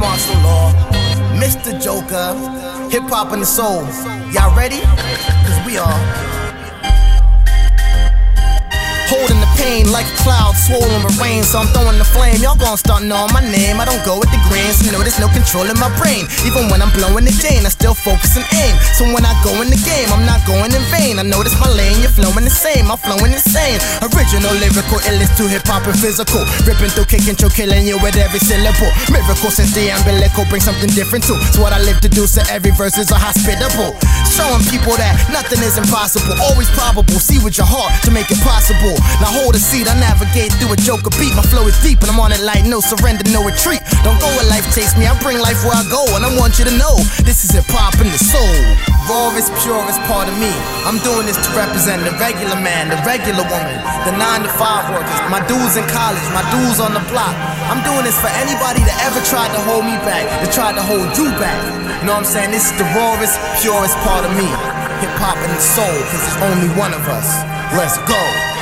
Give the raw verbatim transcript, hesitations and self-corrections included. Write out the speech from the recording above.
martial law, Mister Joker, hip hop and the soul. Y'all ready? Cause we are holding the pain like a cloud swollen with rain. So I'm throwing the flame, y'all gon' start knowing my name. I don't go with the grain, so no, there's no control in my brain. Even when I'm blowing the chain, I still focus and aim. So when I go in the game, I'm not going in vain. I notice my lane, you're flowing the same, I'm flowing insane. Original, lyrical, illest to hip-hop and physical. Ripping through, kicking, choke, killing you with every syllable. Miracle since the umbilical, bring something different too. It's what I live to do, so every verse is a hospitable. Showing people that nothing is impossible, always probable. See with your heart to make it possible. Now hold a seat, I navigate through a Joker beat. My flow is deep and I'm on it like no surrender, no retreat. Don't go where life takes me, I bring life where I go. And I want you to know, this is hip-hop in the soul. Rawest, purest part of me. I'm doing this to represent the regular man, the regular woman, the nine to five workers, my dudes in college, my dudes on the block. I'm doing this for anybody that ever tried to hold me back, that tried to hold you back. You know what I'm saying? This is the rawest, purest part of me. Hip-hop in the soul, cause there's only one of us. Let's go.